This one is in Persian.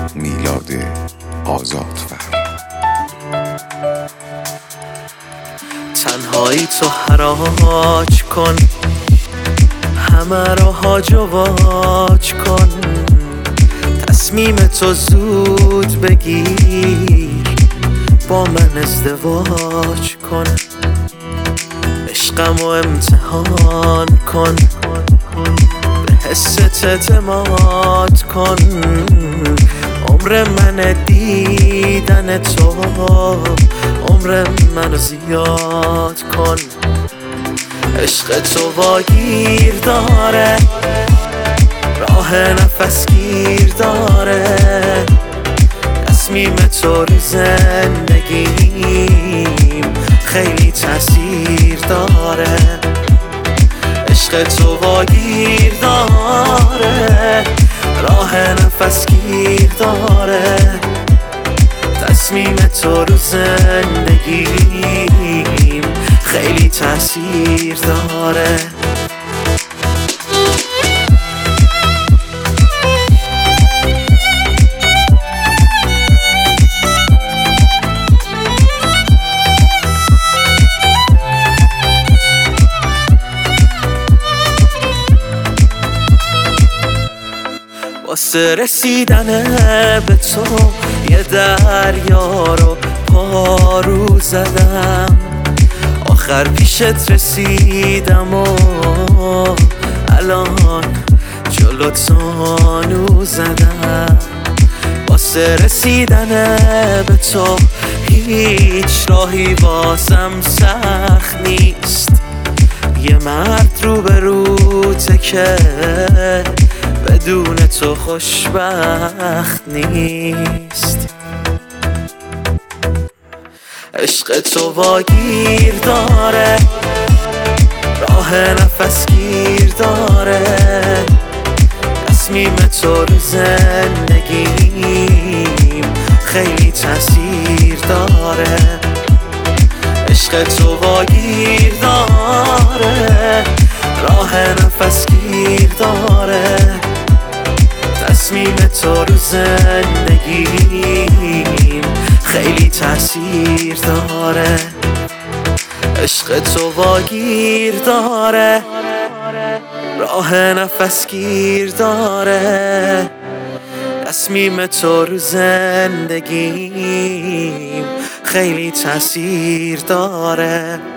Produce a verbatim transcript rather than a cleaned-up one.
میلاد آزادفر. تنهایی تو حراج کن، همه را هاج و واج کن، تصمیم تو زود بگیر، با من ازدواج کن، عشقم و امتحان کن، به حست اعتماد کن، عمر من دیدن تو، عمر منو زیاد کن. عشق تو واگیر داره، راه نفس گیر داره، تصمیم تو رو زندگیم خیلی تأثیر داره. عشق تو واگیر داره، راه نفس گیر داره، تصمیم تو رو زندگیم خیلی تأثیر داره. واسه رسیدن به تو یه دریا رو پارو زدم، آخر پیشت رسیدم و الان جلو زانو زدم. واسه رسیدن به تو هیچ راهی واسم سخت نیست، یه مرد رو به روته که بدون تو خوشبخت نیست. عشق تو واگیر داره، راه نفس گیر داره، تصمیم تو رو زندگیم خیلی تأثیر داره. عشق تو واگیر داره، راه نفس گیر داره، تصمیم تو رو زندگیم خیلی تأثیر داره. عشق تو واگیر داره، راه نفس گیر داره، تصمیم تو رو زندگیم خیلی تأثیر داره.